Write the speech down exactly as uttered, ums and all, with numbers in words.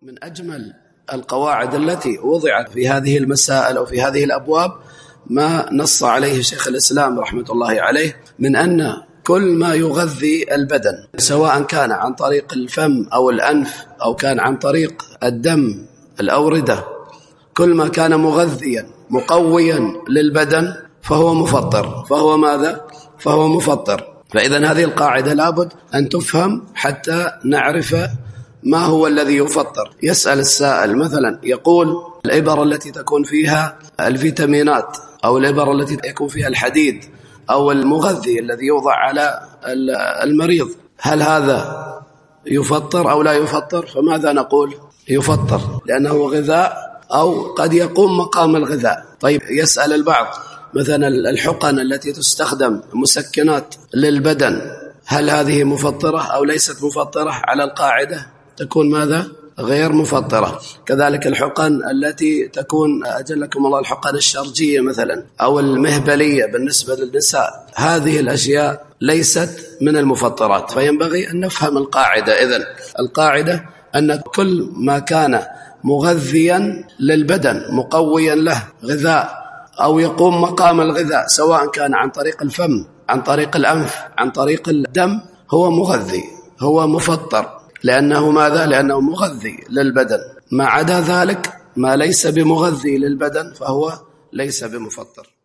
من أجمل القواعد التي وضعت في هذه المسائل أو في هذه الأبواب ما نص عليه شيخ الإسلام رحمة الله عليه من أن كل ما يغذي البدن سواء كان عن طريق الفم أو الأنف أو كان عن طريق الدم الأوردة، كل ما كان مغذيا مقويا للبدن فهو مفطر. فهو ماذا؟ فهو مفطر. فإذا هذه القاعدة لابد أن تفهم حتى نعرف ما هو الذي يفطر. يسأل السائل مثلا يقول الإبر التي تكون فيها الفيتامينات أو الإبر التي يكون فيها الحديد أو المغذي الذي يوضع على المريض، هل هذا يفطر أو لا يفطر؟ فماذا نقول؟ يفطر لأنه غذاء أو قد يقوم مقام الغذاء. طيب يسأل البعض مثلا الحقن التي تستخدم مسكنات للبدن، هل هذه مفطرة أو ليست مفطرة؟ على القاعدة تكون ماذا؟ غير مفطرة. كذلك الحقن التي تكون أجلكم الله الحقن الشرجية مثلا أو المهبلية بالنسبة للنساء، هذه الأشياء ليست من المفطرات. فينبغي أن نفهم القاعدة. إذن القاعدة أن كل ما كان مغذيا للبدن مقويا له غذاء أو يقوم مقام الغذاء سواء كان عن طريق الفم عن طريق الأنف عن طريق الدم هو مغذي، هو مفطر. لأنه ماذا؟ لأنه مغذي للبدن. ما عدا ذلك ما ليس بمغذي للبدن فهو ليس بمفطر.